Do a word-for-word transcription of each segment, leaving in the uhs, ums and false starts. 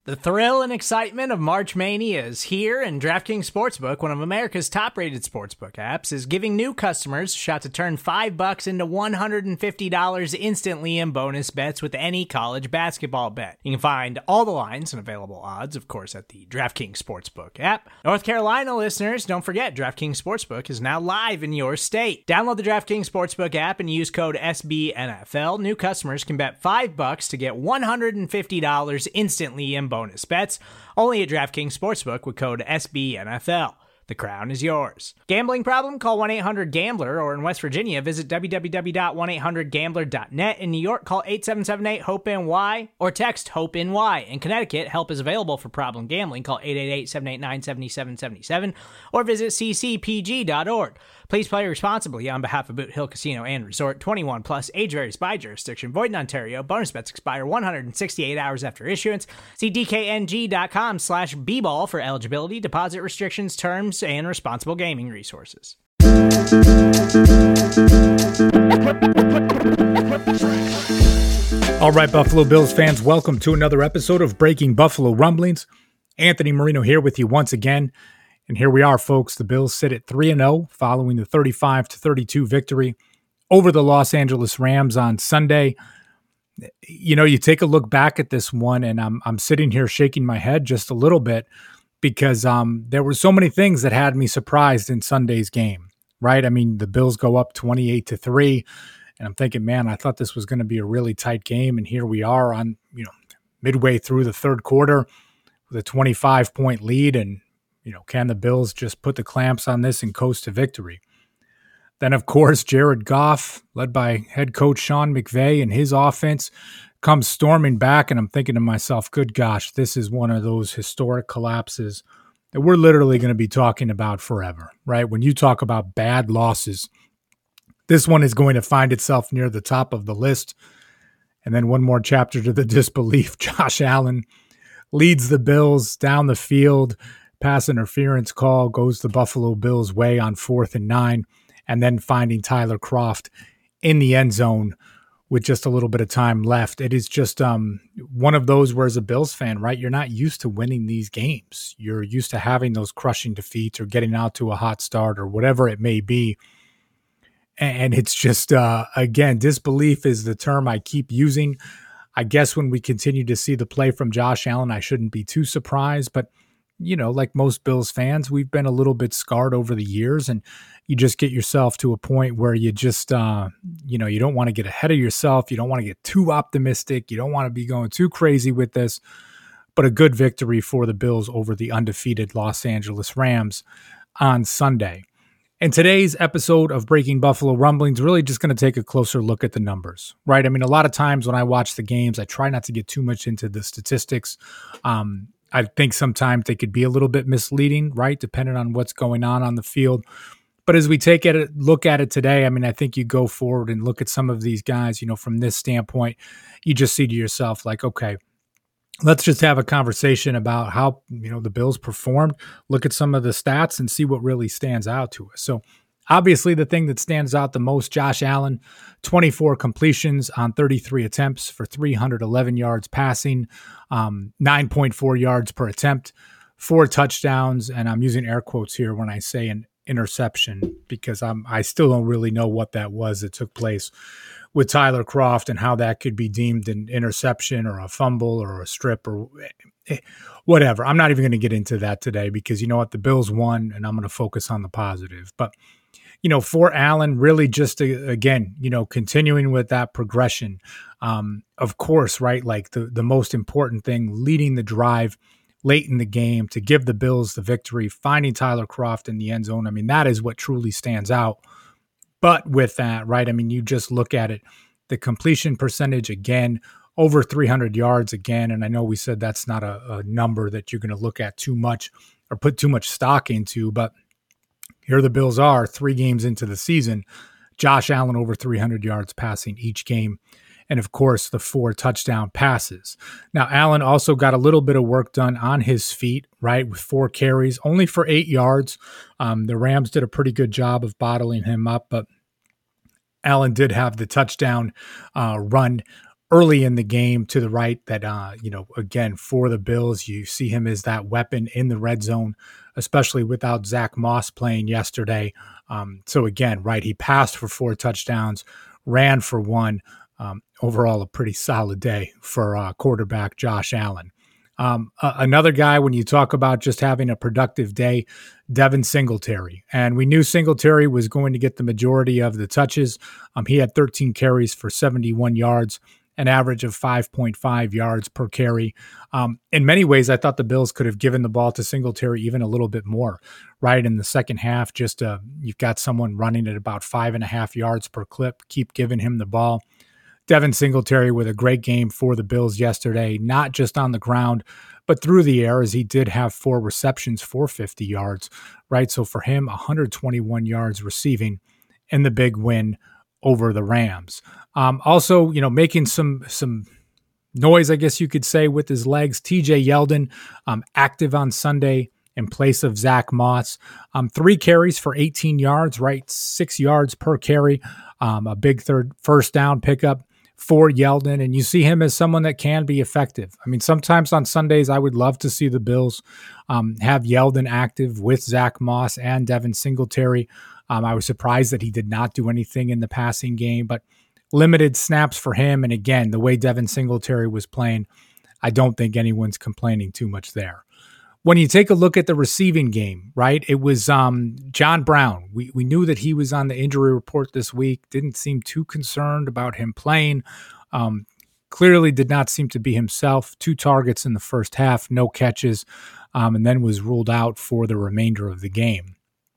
The thrill and excitement of March Mania is here, and DraftKings Sportsbook, one of America's top-rated sportsbook apps, is giving new customers a shot to turn five bucks into one hundred fifty dollars instantly in bonus bets with any college basketball bet. You can find all the lines and available odds, of course, at the DraftKings Sportsbook app. North Carolina listeners, don't forget, DraftKings Sportsbook is now live in your state. Download the DraftKings Sportsbook app and use code S B N F L. New customers can bet five bucks to get one hundred fifty dollars instantly in bonus bets, only at DraftKings Sportsbook with code S B N F L. The crown is yours. Gambling problem? Call one eight hundred gambler, or in West Virginia, visit w w w dot one eight hundred gambler dot net. In New York, call eight seven seven eight hope N Y or text HOPE-NY. In Connecticut, help is available for problem gambling. Call eight eight eight, seven eight nine, seven seven seven seven or visit c c p g dot org. Please play responsibly on behalf of Boot Hill Casino and Resort. twenty-one plus, age varies by jurisdiction. Void in Ontario. Bonus bets expire one hundred sixty-eight hours after issuance. See d k n g dot com slash b ball for eligibility, deposit restrictions, terms, and responsible gaming resources. All right, Buffalo Bills fans, welcome to another episode of Breaking Buffalo Rumblings. Anthony Marino here with you once again. And here we are, folks. The Bills sit at three and oh following the thirty-five to thirty-two victory over the Los Angeles Rams on Sunday. You know, you take a look back at this one, and I'm I'm sitting here shaking my head just a little bit because um, there were so many things that had me surprised in Sunday's game, right? I mean, the Bills go up twenty-eight to three, and I'm thinking, man, I thought this was going to be a really tight game, and here we are on, you know, midway through the third quarter with a twenty-five point lead, and you know, can the Bills just put the clamps on this and coast to victory? Then, of course, Jared Goff, led by head coach Sean McVay, and his offense comes storming back, and I'm thinking to myself, good gosh, this is one of those historic collapses that we're literally going to be talking about forever, right? When you talk about bad losses, this one is going to find itself near the top of the list. And then one more chapter to the disbelief. Josh Allen leads the Bills down the field. Pass interference call goes the Buffalo Bills' way on fourth and nine, and then finding Tyler Kroft in the end zone with just a little bit of time left. It is just um, one of those where, as a Bills fan, right, you're not used to winning these games. You're used to having those crushing defeats or getting out to a hot start or whatever it may be. And it's just, uh, again, disbelief is the term I keep using. I guess when we continue to see the play from Josh Allen, I shouldn't be too surprised, but you know, like most Bills fans, we've been a little bit scarred over the years, and you just get yourself to a point where you just, uh, you know, you don't want to get ahead of yourself. You don't want to get too optimistic. You don't want to be going too crazy with this, but a good victory for the Bills over the undefeated Los Angeles Rams on Sunday. And today's episode of Breaking Buffalo Rumblings really just going to take a closer look at the numbers, right? I mean, a lot of times when I watch the games, I try not to get too much into the statistics. Um, I think sometimes they could be a little bit misleading, right, depending on what's going on on the field. But as we take a look at it today, I mean, I think you go forward and look at some of these guys, you know, from this standpoint, you just see to yourself like, okay, let's just have a conversation about how, you know, the Bills performed, look at some of the stats and see what really stands out to us. So obviously the thing that stands out the most, Josh Allen, twenty-four completions on thirty-three attempts for three hundred eleven yards passing, um, nine point four yards per attempt, four touchdowns. And I'm using air quotes here when I say an interception because I'm, I still don't really know what that was that took place with Tyler Kroft and how that could be deemed an interception or a fumble or a strip or whatever. I'm not even going to get into that today because you know what? The Bills won and I'm going to focus on the positive. But you know, for Allen, really just, to, again, you know, continuing with that progression, um, of course, right, like the, the most important thing, leading the drive late in the game to give the Bills the victory, finding Tyler Kroft in the end zone. I mean, that is what truly stands out. But with that, right, I mean, you just look at it, the completion percentage, again, over three hundred yards again. And I know we said that's not a, a number that you're going to look at too much or put too much stock into, but here the Bills are three games into the season. Josh Allen over three hundred yards passing each game. And, of course, the four touchdown passes. Now, Allen also got a little bit of work done on his feet, right, with four carries, only for eight yards. Um, the Rams did a pretty good job of bottling him up, but Allen did have the touchdown uh, run early in the game to the right that, uh, you know, again, for the Bills, you see him as that weapon in the red zone, especially without Zach Moss playing yesterday. Um, so again, right, he passed for four touchdowns, ran for one. Um, overall, a pretty solid day for uh, quarterback Josh Allen. Um, uh, another guy, when you talk about just having a productive day, Devin Singletary. And we knew Singletary was going to get the majority of the touches. Um, he had thirteen carries for seventy-one yards, an average of five point five yards per carry. Um, in many ways, I thought the Bills could have given the ball to Singletary even a little bit more, right? In the second half, just uh, you've got someone running at about five and a half yards per clip. Keep giving him the ball. Devin Singletary with a great game for the Bills yesterday, not just on the ground, but through the air, as he did have four receptions for fifty yards, right? So for him, one hundred twenty-one yards receiving in the big win over the Rams. Um, also, you know, making some some noise, I guess you could say, with his legs, T J Yeldon, um, active on Sunday in place of Zach Moss. Um, three carries for eighteen yards, right? Six yards per carry, um, a big third first down pickup for Yeldon, and you see him as someone that can be effective. I mean, sometimes on Sundays, I would love to see the Bills um, have Yeldon active with Zach Moss and Devin Singletary. Um, I was surprised that he did not do anything in the passing game, but limited snaps for him. And again, the way Devin Singletary was playing, I don't think anyone's complaining too much there. When you take a look at the receiving game, right, it was um, John Brown. We we knew that he was on the injury report this week, didn't seem too concerned about him playing. Um, clearly did not seem to be himself. Two targets in the first half, no catches, um, and then was ruled out for the remainder of the game.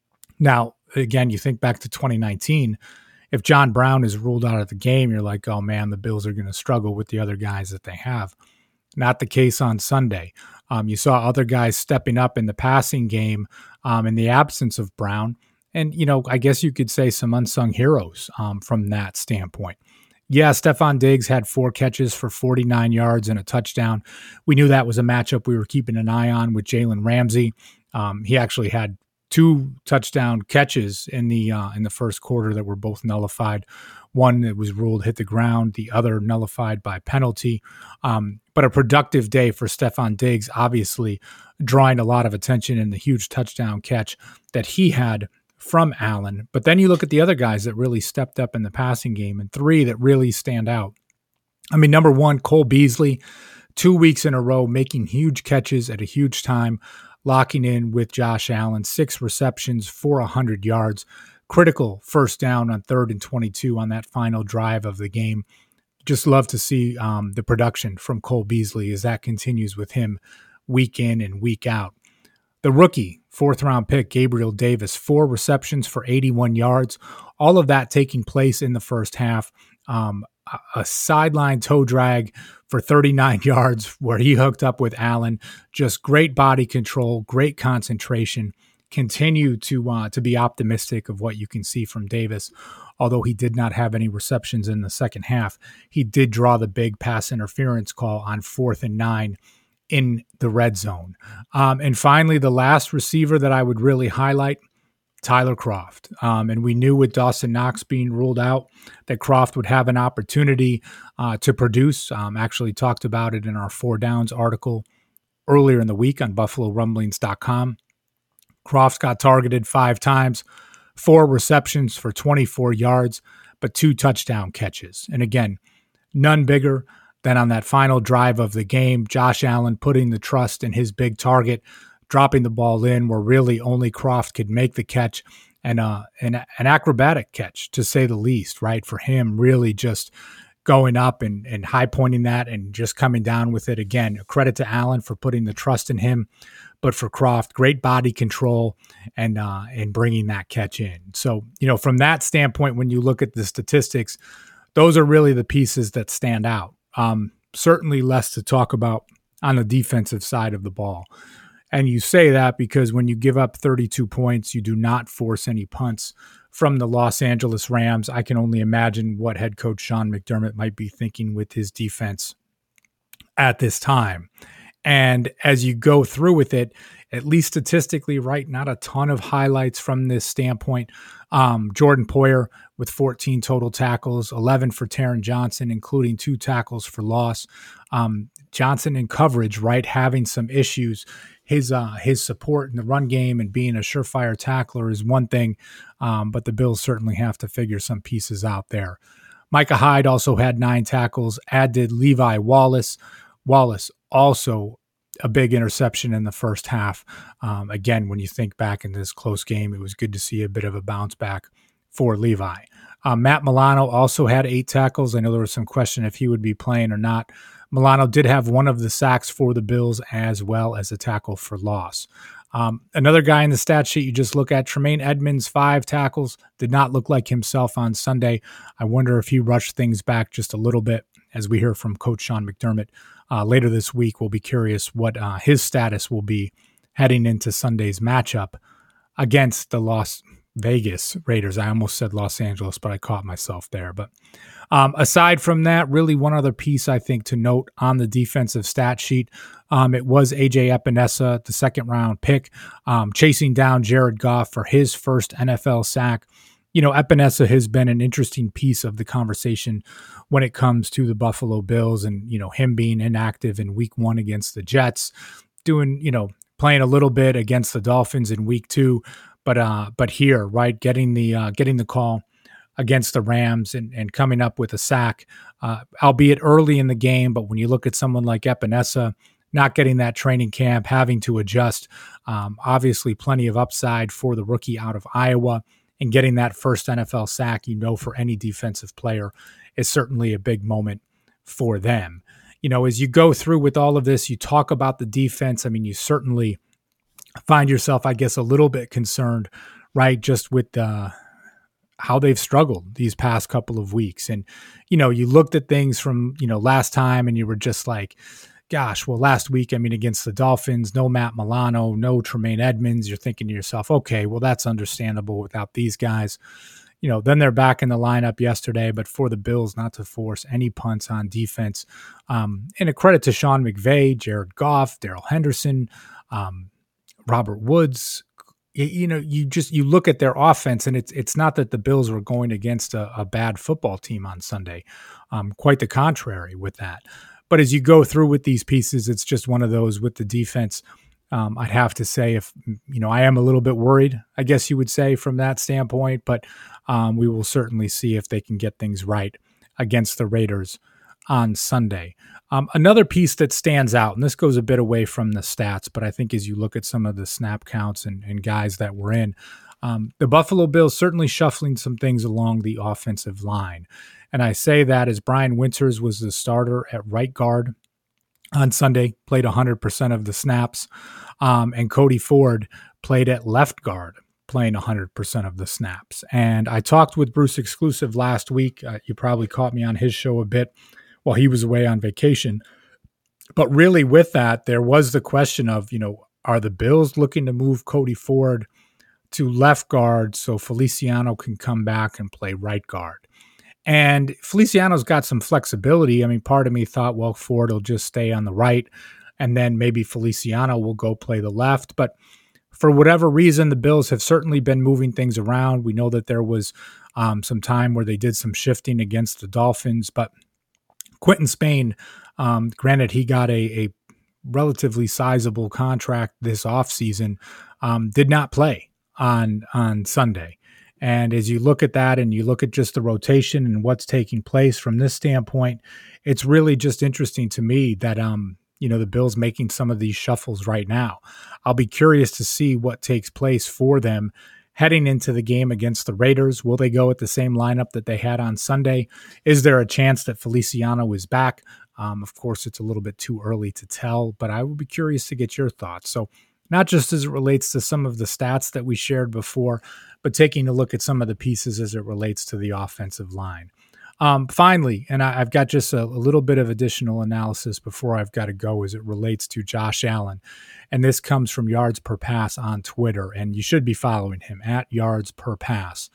Now, again, you think back to twenty nineteen, if John Brown is ruled out of the game, you're like, oh man, the Bills are going to struggle with the other guys that they have. Not the case on Sunday. Um, you saw other guys stepping up in the passing game um, in the absence of Brown. And, you know, I guess you could say some unsung heroes um, from that standpoint. Yeah, Stefon Diggs had four catches for forty-nine yards and a touchdown. We knew that was a matchup we were keeping an eye on with Jalen Ramsey. Um, he actually had two touchdown catches in the uh, in the first quarter that were both nullified. One that was ruled hit the ground, the other nullified by penalty. Um, but a productive day for Stefon Diggs, obviously drawing a lot of attention in the huge touchdown catch that he had from Allen. But then you look at the other guys that really stepped up in the passing game, and three that really stand out. I mean, number one, Cole Beasley, two weeks in a row, making huge catches at a huge time, locking in with Josh Allen, six receptions for one hundred yards. Critical first down on third and twenty-two on that final drive of the game. Just love to see um, the production from Cole Beasley as that continues with him week in and week out. The rookie, fourth round pick, Gabriel Davis, four receptions for eighty-one yards. All of that taking place in the first half. Um, a, a sideline toe drag for thirty-nine yards where he hooked up with Allen. Just great body control, great concentration. Continue to uh, to be optimistic of what you can see from Davis. Although he did not have any receptions in the second half, he did draw the big pass interference call on fourth and nine in the red zone. Um, and finally, the last receiver that I would really highlight, Tyler Kroft. Um, and we knew with Dawson Knox being ruled out that Kroft would have an opportunity uh, to produce. Um, actually talked about it in our Four Downs article earlier in the week on buffalo rumblings dot com. Kroft got targeted five times, four receptions for twenty-four yards, but two touchdown catches. And again, none bigger than on that final drive of the game, Josh Allen putting the trust in his big target, dropping the ball in where really only Kroft could make the catch, and uh, an, an acrobatic catch, to say the least, right? For him, really just going up and, and high pointing that and just coming down with it. Again, a credit to Allen for putting the trust in him. But for Kroft, great body control and uh, and bringing that catch in. So, you know, from that standpoint, when you look at the statistics, those are really the pieces that stand out. Um, certainly less to talk about on the defensive side of the ball. And you say that because when you give up thirty-two points, you do not force any punts from the Los Angeles Rams. I can only imagine what head coach Sean McDermott might be thinking with his defense at this time. And as you go through with it, at least statistically, right, not a ton of highlights from this standpoint. Um, Jordan Poyer with fourteen total tackles, eleven for Taron Johnson, including two tackles for loss. Um, Johnson in coverage, right, having some issues. His uh, his support in the run game and being a surefire tackler is one thing, um, but the Bills certainly have to figure some pieces out there. Micah Hyde also had nine tackles, as did Levi Wallace. Wallace also a big interception in the first half. Um, again, when you think back in this close game, it was good to see a bit of a bounce back for Levi. Um, Matt Milano also had eight tackles. I know there was some question if he would be playing or not. Milano did have one of the sacks for the Bills as well as a tackle for loss. Um, another guy in the stat sheet you just look at, Tremaine Edmonds, five tackles, did not look like himself on Sunday. I wonder if he rushed things back just a little bit as we hear from Coach Sean McDermott uh, later this week. We'll be curious what uh, his status will be heading into Sunday's matchup against the Las Vegas Raiders. I almost said Los Angeles, but I caught myself there. But um, aside from that, really one other piece I think to note on the defensive stat sheet, um, it was A J Epinesa, the second round pick, um, chasing down Jared Goff for his first N F L sack. You know, Epinesa has been an interesting piece of the conversation when it comes to the Buffalo Bills and, you know, him being inactive in week one against the Jets, doing, you know, playing a little bit against the Dolphins in week two. But uh, but here, right, getting the uh, getting the call against the Rams and, and coming up with a sack, uh, albeit early in the game. But when you look at someone like Epinesa, not getting that training camp, having to adjust, um, obviously plenty of upside for the rookie out of Iowa, and getting that first N F L sack, you know, for any defensive player is certainly a big moment for them. You know, as you go through with all of this, you talk about the defense. I mean, you certainly find yourself, I guess, a little bit concerned, right, just with uh, how they've struggled these past couple of weeks. And, you know, you looked at things from, you know, last time and you were just like, gosh, well, last week, I mean, against the Dolphins, no Matt Milano, no Tremaine Edmonds. You're thinking to yourself, okay, well, that's understandable without these guys. You know, then they're back in the lineup yesterday, but for the Bills not to force any punts on defense. Um, and a credit to Sean McVay, Jared Goff, Darrell Henderson, um, Robert Woods. You know, you just you look at their offense, and it's it's not that the Bills were going against a, a bad football team on Sunday. Um, quite the contrary with that. But as you go through with these pieces, it's just one of those with the defense. Um, I'd have to say, if you know, I am a little bit worried, I guess you would say, from that standpoint. But um, we will certainly see if they can get things right against the Raiders on Sunday. Um, another piece that stands out, and this goes a bit away from the stats, but I think as you look at some of the snap counts and, and guys that were in, um, the Buffalo Bills certainly shuffling some things along the offensive line. And I say that as Brian Winters was the starter at right guard on Sunday, played one hundred percent of the snaps, um, and Cody Ford played at left guard, playing one hundred percent of the snaps. And I talked with Bruce Exclusive last week. Uh, you probably caught me on his show a bit while he was away on vacation. But really with that, there was the question of, you know, are the Bills looking to move Cody Ford to left guard so Feliciano can come back and play right guard? And Feliciano's got some flexibility. I mean, part of me thought, well, Ford will just stay on the right, and then maybe Feliciano will go play the left. But for whatever reason, the Bills have certainly been moving things around. We know that there was um, some time where they did some shifting against the Dolphins, but Quentin Spain, um, granted, he got a, a relatively sizable contract this offseason, um, did not play on on Sunday. And as you look at that and you look at just the rotation and what's taking place from this standpoint, it's really just interesting to me that, um, you know, the Bills making some of these shuffles right now. I'll be curious to see what takes place for them heading into the game against the Raiders. Will they go with the same lineup that they had on Sunday? Is there a chance that Feliciano is back? Um, of course, it's a little bit too early to tell, but I will be curious to get your thoughts. So not just as it relates to some of the stats that we shared before, but taking a look at some of the pieces as it relates to the offensive line. Um, finally, and I, I've got just a, a little bit of additional analysis before I've got to go as it relates to Josh Allen. And this comes from Yards Per Pass on Twitter, and you should be following him at Yards Per Pass.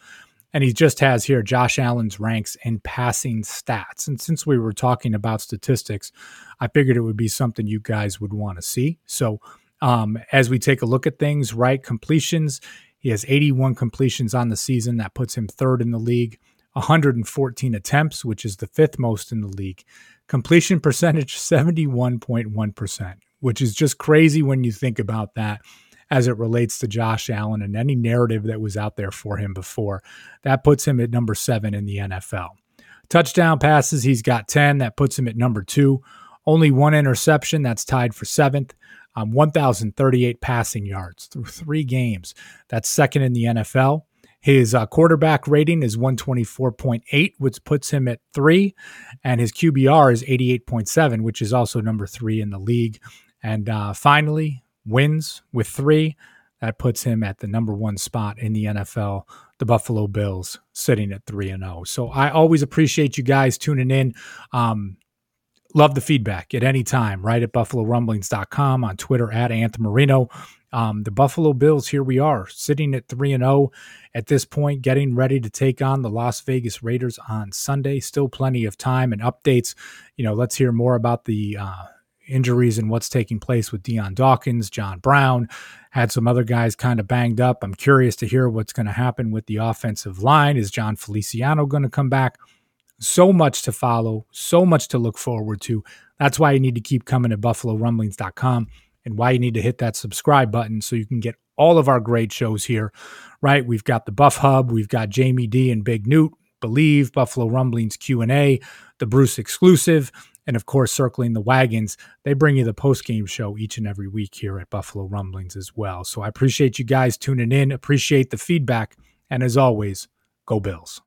And he just has here Josh Allen's ranks in passing stats. And since we were talking about statistics, I figured it would be something you guys would want to see. So um, as we take a look at things, right, completions, he has eighty-one completions on the season. That puts him third in the league. one hundred fourteen attempts, which is the fifth most in the league. Completion percentage, seventy-one point one percent, which is just crazy when you think about that as it relates to Josh Allen and any narrative that was out there for him before. That puts him at number seven in the N F L. Touchdown passes, he's got ten. That puts him at number two. Only one interception. That's tied for seventh. Um, one thousand thirty-eight passing yards through three games. That's second in the N F L. His uh, quarterback rating is one twenty-four point eight, which puts him at three. And his Q B R is eighty-eight point seven, which is also number three in the league. And uh, finally, wins with three. That puts him at the number one spot in the N F L. The Buffalo Bills sitting at three and oh. So I always appreciate you guys tuning in. Um, love the feedback at any time, right at buffalo rumblings dot com, on Twitter at Anthony Marino. Um, the Buffalo Bills, here we are, sitting at three and oh at this point, getting ready to take on the Las Vegas Raiders on Sunday. Still plenty of time and updates. You know, let's hear more about the uh, injuries and what's taking place with Deion Dawkins. John Brown had some other guys kind of banged up. I'm curious to hear what's going to happen with the offensive line. Is John Feliciano going to come back? So much to follow, so much to look forward to. That's why you need to keep coming to buffalo rumblings dot com and why you need to hit that subscribe button so you can get all of our great shows here, right? We've got the Buff Hub, we've got Jamie D and Big Newt, Believe, Buffalo Rumblings Q and A, the Bruce exclusive, and of course, Circling the Wagons. They bring you the post-game show each and every week here at Buffalo Rumblings as well. So I appreciate you guys tuning in, appreciate the feedback, and as always, go Bills.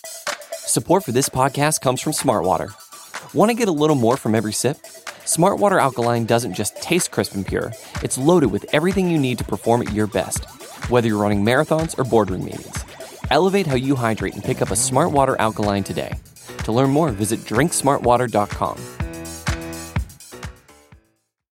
Support for this podcast comes from Smartwater. Want to get a little more from every sip? Smartwater Alkaline doesn't just taste crisp and pure. It's loaded with everything you need to perform at your best, whether you're running marathons or boardroom meetings. Elevate how you hydrate and pick up a Smartwater Alkaline today. To learn more, visit drink smart water dot com.